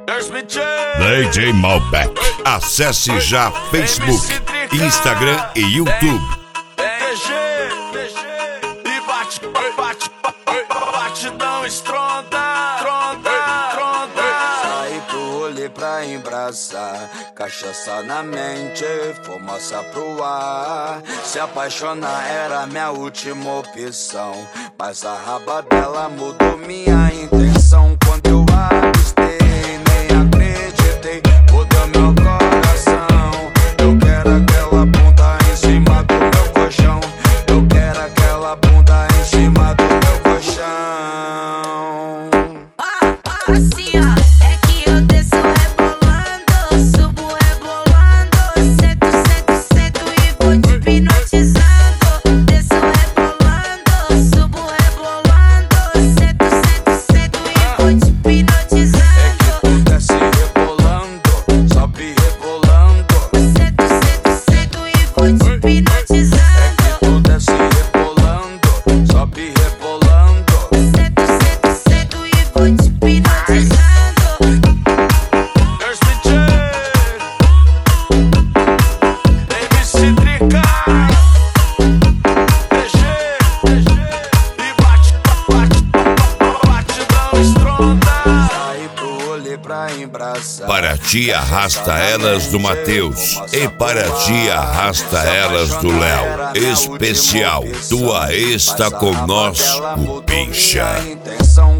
DJ Malbec. Acesse já Facebook, Instagram e YouTube. Batidão estronda. Saí pro rolê pra embrasar, cachaça na mente, fumaça pro ar. Se apaixonar era minha última opção, mas a raba dela mudou minha intenção. Quando eu avistei, nem acreditei, mudou meu coração. Eu quero aquela bunda em cima do meu colchão. Eu quero aquela bunda em cima do meu colchão. Assim ó, é que eu desço rebolando, subo rebolando, sento e vou te hipnotizando. Desço rebolando, subo rebolando, sento e vou te hipnotizando. É que tu desce rebolando, sobe rebolando, Sento e vou te hipnotizando. é que tu desce rebolando, sobe rebolando. Sento e vou te hipnotizando. Saí pro rolê pra embrasar, Para ti arrasta elas do Matheus e para ti arrasta elas do Léo. Especial, tua ex tá com nós, o Pincha. intenção